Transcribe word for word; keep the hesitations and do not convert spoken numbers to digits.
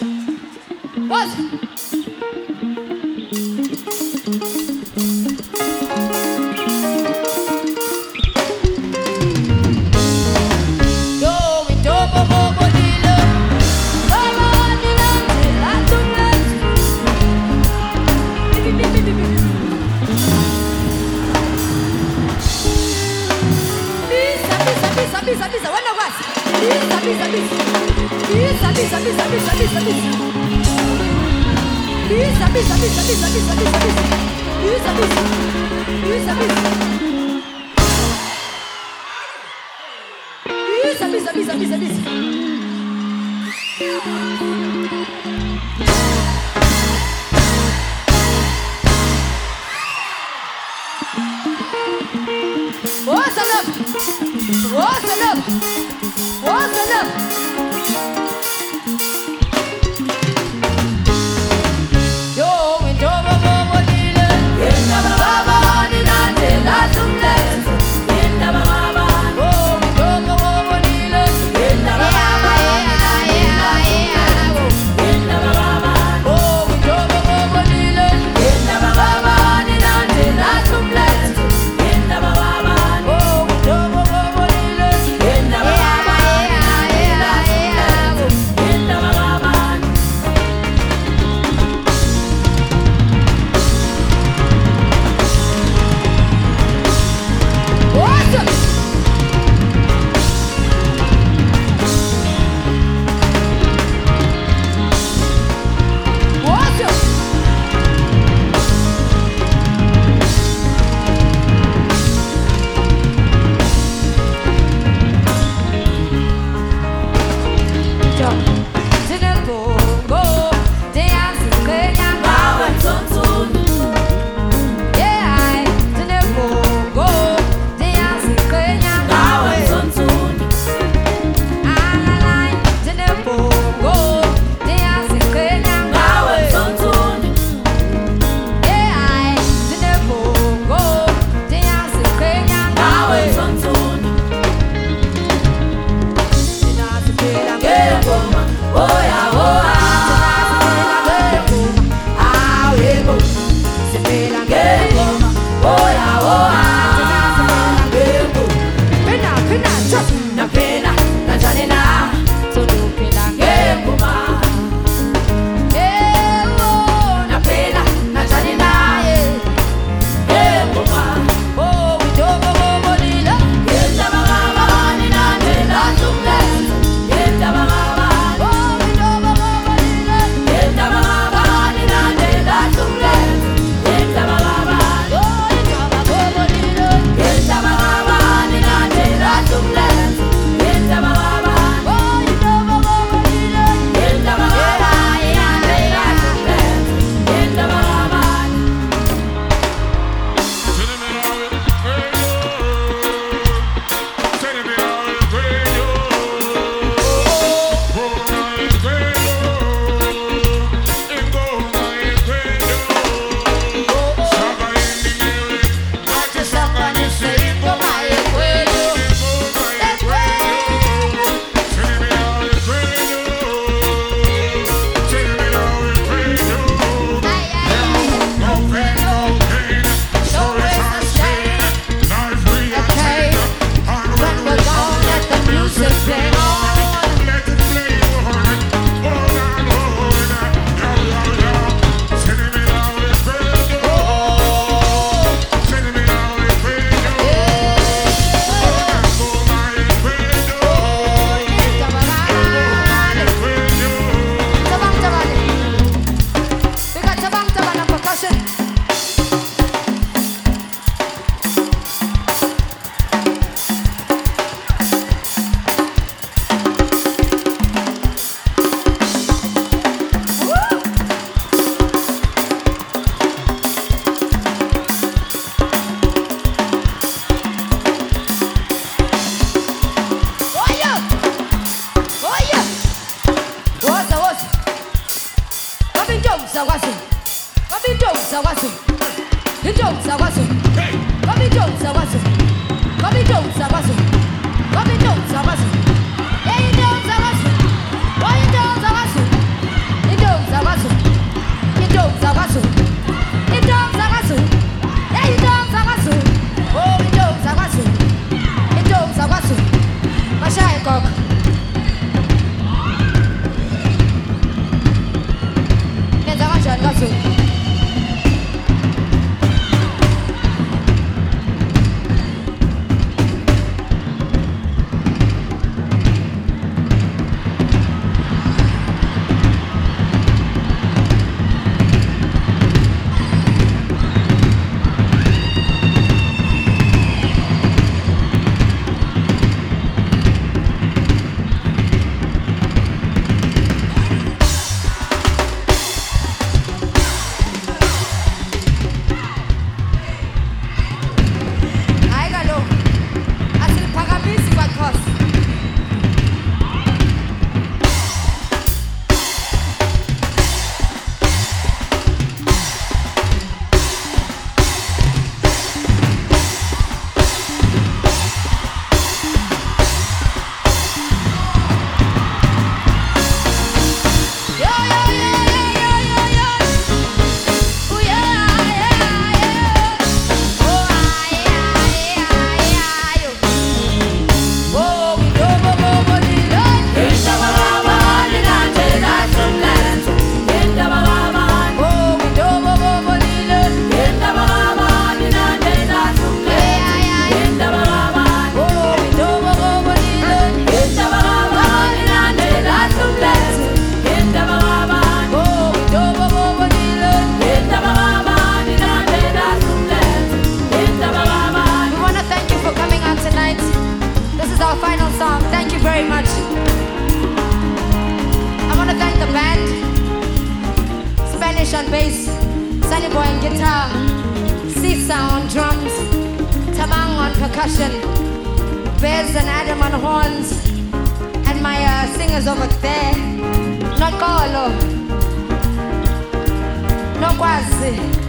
What? Bisa, bisa, wanda guys. Bisa, bisa, bisa. Bisa, bisa, bisa, bisa, bisa, bisa. Bisa, bisa, bisa, bisa, bisa, bisa, bisa. Bisa, bisa. Bisa, bisa. Bisa, bisa, bisa, bisa, bisa. What's up? What's up? What's up? Yo, we do ba ba ba dile. Inna ba ba ba ni na de la tumle. Inna ba ba ba. Oh, we do ba ba ba dile. Inna ba ba ba ni na de la tumle. Inna ba ba ba. Oh, we do ba ba ba dile. Inna ba ba ba ni na de la tumle. Inna ba ba ba. Oh, we do ba ba ba dile. Inna ba ba ba ni na de la tumle. Inna ba ba ba. What's up? What's up? Yo, en el Congo, te hace peña, bajo el son. Yeah, en el Congo, te hace peña, bajo el son. Ay, en el Congo, te hace peña, bajo el son. Yeah, en el Congo, te hace peña, bajo el son. Te hace peña, que goma, oya, oya. Te hace peña, que goma, ah, huevo. Se pegan que goma, oya, oya. Te hace peña, que goma. Pena, pena, chas. Na pena, na janena. Solo pena, que goma. Eh, oh, na pena, na janena, eh. Que goma. Oh, we do ba ba ba dile. Yenda ba ba ba ni na de la tumle. Yenda ba ba ba. Oh, we do ba ba ba dile. Yenda ba ba ba ni na de la tumle. Yenda ba ba ba. Oh, yenda ba ba ba dile. Yenda ba ba ba ni na de la tumle. Yenda ba ba ba. Oh, yenda ba ba ba dile. Yenda ba ba ba ni na de la tumle. Yenda ba ba ba. On bass, Sunny Boy on guitar, Sisa on drums, Tamang on percussion, Bez and Adam on horns, and my uh, singers over there, Nokolo, Nokwazi.